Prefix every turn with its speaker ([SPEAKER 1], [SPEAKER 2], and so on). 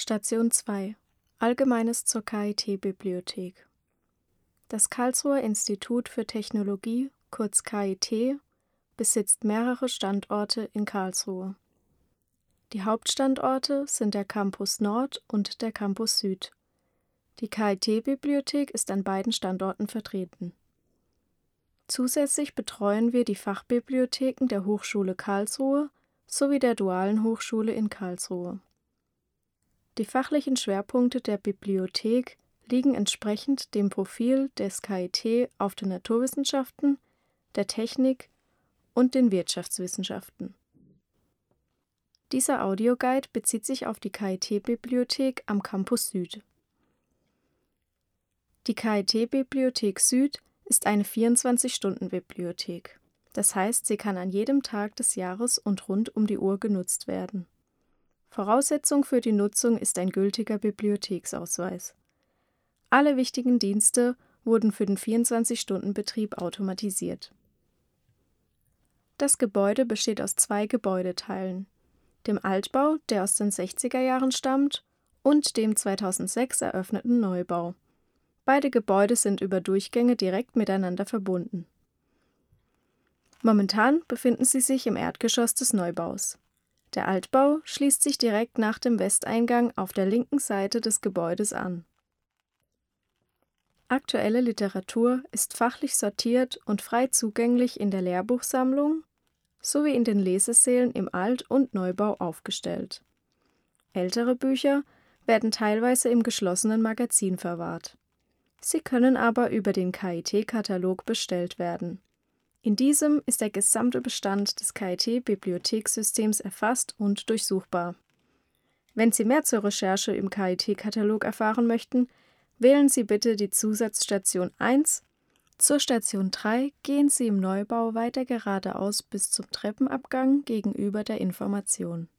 [SPEAKER 1] Station 2 – Allgemeines zur KIT-Bibliothek. Das Karlsruher Institut für Technologie, kurz KIT, besitzt mehrere Standorte in Karlsruhe. Die Hauptstandorte sind der Campus Nord und der Campus Süd. Die KIT-Bibliothek ist an beiden Standorten vertreten. Zusätzlich betreuen wir die Fachbibliotheken der Hochschule Karlsruhe sowie der Dualen Hochschule in Karlsruhe. Die fachlichen Schwerpunkte der Bibliothek liegen entsprechend dem Profil des KIT auf den Naturwissenschaften, der Technik und den Wirtschaftswissenschaften. Dieser Audioguide bezieht sich auf die KIT-Bibliothek am Campus Süd. Die KIT-Bibliothek Süd ist eine 24-Stunden-Bibliothek. Das heißt, sie kann an jedem Tag des Jahres und rund um die Uhr genutzt werden. Voraussetzung für die Nutzung ist ein gültiger Bibliotheksausweis. Alle wichtigen Dienste wurden für den 24-Stunden-Betrieb automatisiert. Das Gebäude besteht aus 2 Gebäudeteilen: dem Altbau, der aus den 60er Jahren stammt, und dem 2006 eröffneten Neubau. Beide Gebäude sind über Durchgänge direkt miteinander verbunden. Momentan befinden sie sich im Erdgeschoss des Neubaus. Der Altbau schließt sich direkt nach dem Westeingang auf der linken Seite des Gebäudes an. Aktuelle Literatur ist fachlich sortiert und frei zugänglich in der Lehrbuchsammlung sowie in den Lesesälen im Alt- und Neubau aufgestellt. Ältere Bücher werden teilweise im geschlossenen Magazin verwahrt. Sie können aber über den KIT-Katalog bestellt werden. In diesem ist der gesamte Bestand des KIT-Bibliothekssystems erfasst und durchsuchbar. Wenn Sie mehr zur Recherche im KIT-Katalog erfahren möchten, wählen Sie bitte die Zusatzstation 1. Zur Station 3 gehen Sie im Neubau weiter geradeaus bis zum Treppenabgang gegenüber der Information.